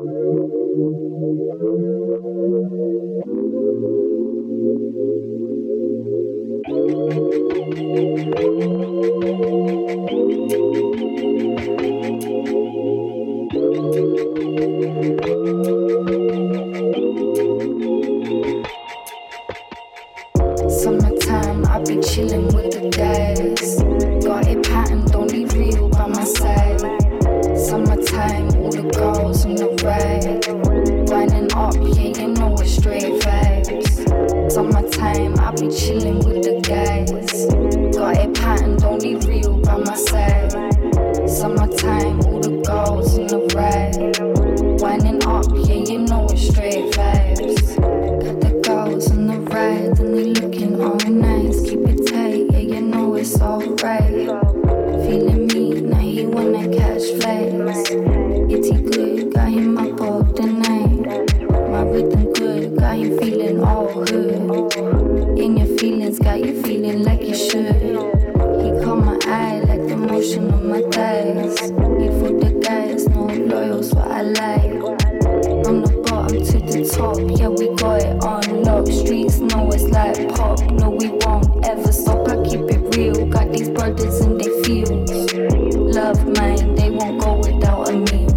Summertime, I be chillin' with the guys. Got it patterned, only real by my side. Summertime, all the girls on the ride. Winding up, yeah, you know it's straight vibes. Summertime, I be chillin' with the guys. Got it patterned, only real by my side. Summertime, all the girls on the ride. Winding up, yeah, you know it's straight vibes. Got the girls on the ride and they looking all nice. Keep it tight, yeah, you know it's alright. Feeling me, now he wanna catch flights. Itty good, got him up all the night. My rhythm good, got him feeling all good. In your feelings, got you feeling like you should. He caught my eye like the motion on my thighs. He for the guys, no loyals, what I like. From the bottom to the top, yeah, we got it on lock. Streets know it's like pop, no, we won't ever stop. I keep it real, got these brothers in their fields. Love mine, they won't go without a meal.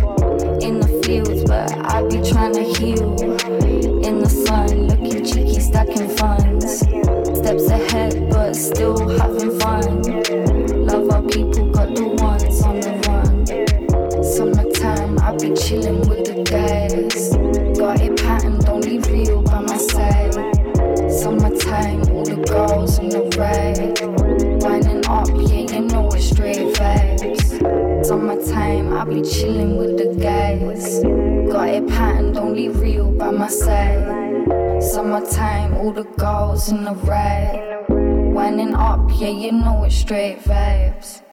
In the fields, but I be trying to heal. In the sun, looking cheeky, stacking funds. Steps ahead, but still having fun. Love our people, got the ones on the run. Summertime, I be chillin' with the guys. Got it patterned, only real by my side. Summertime, all the girls on the ride. Winding up, yeah, you know it's straight vibes. Summertime, I be chillin' with the guys. Got it patterned, only real by my side. Summertime, all the girls in the ride. Winding up, yeah, you know it's straight vibes.